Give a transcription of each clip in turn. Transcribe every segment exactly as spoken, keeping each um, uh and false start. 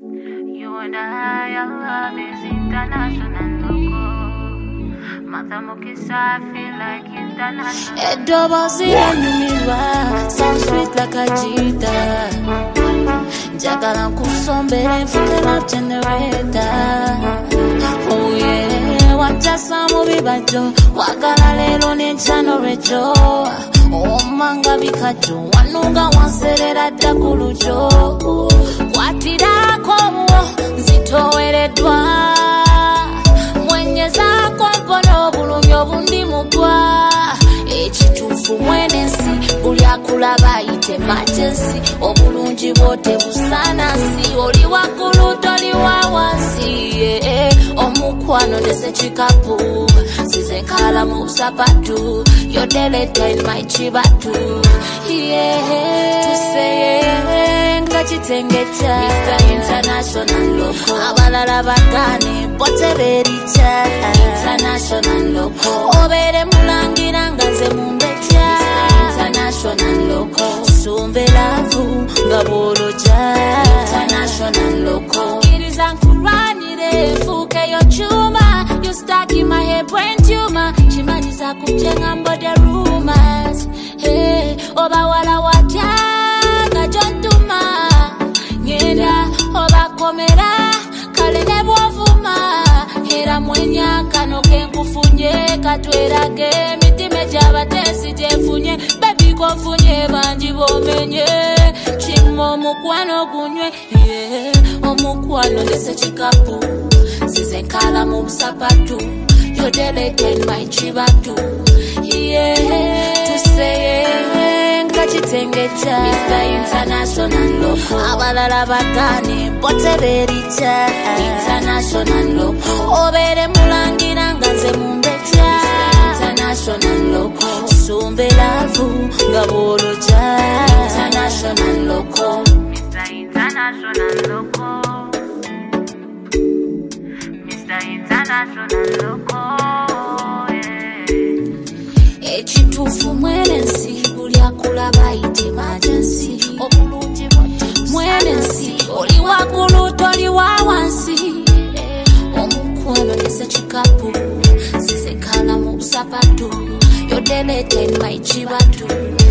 You and I, our love is international, loco. Matamukisa, I feel like international. A double zero numira, sound sweet like a cheetah. Jagala kusombere, fucking up generator. Oh yeah, wacha samu bibajo, wakala lelo ne chano rejo. Oh manga bikajo, wanuga wanserera dakulujo. Kwatira kowo, zitoweredwa. Mwenye zako mpono bulunyo bundi mugwa. Ekitufu mwenesi, bulyakula bayite emergency. Obulungi bote busana si, oli waggulu toli wa wansi. Yeah. Omukwano ndese chikapu, sizenkala mu sapatu. Yodeleta in my chibatu. Yeah. Tuseye nga chitengecha, Mister International Loco. Abalala bagane bote bericha, International Loco. Obere mulangira ngaze mumbecha, Mister International Loco. Sumbe lavu ngaboloja, International Loco. Kiriza nkuranire fuke yo chuma, you stuck in my head brain tumor. Chimaliza kujenga mbode rumors. Hey, oba wala watya gajontuma. Ngenda oba komera kale ne bwovuma. Era mwenya kano kenkufunye katwerage mitime jabatesi jefunye. Baby kofunye banji bomenye. Chimo mukwano gunywe. Yeah, omukwano ndese chikapu, sizenkala mu sapatu. Yodelete in my chibatu. Yeah, tuseye nga chitengecha, Mister International Loco. Abalala bagane bote bericha, International Loco. Obere mulangira ngaze mumbecha, Mister International Loco. Sumbe lavu ngaboloja, International Loco. Mister International Loco. Mister International Loco. Yeah. Ekitufu mwenesi, bulyakula bayite emergency. Obulungi bote mwenesi, oli waggulu toli wa wansi. Omukwano ndese chikapu, sizenkala mu sapatu. Yodelete in my chibatu.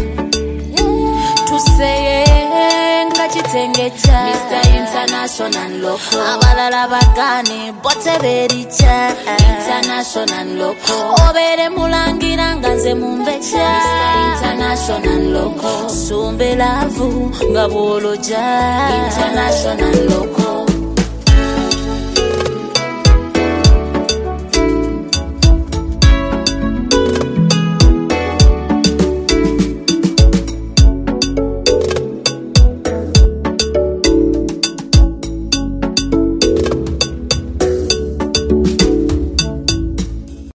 Tuseye nga chitengecha, Mister International Loco. Abalala bagane bote bericha, International Loco. Obere mulangira ngaze mumbecha, Mister International Loco. Sumbe lavu ngaboloja, International Loco.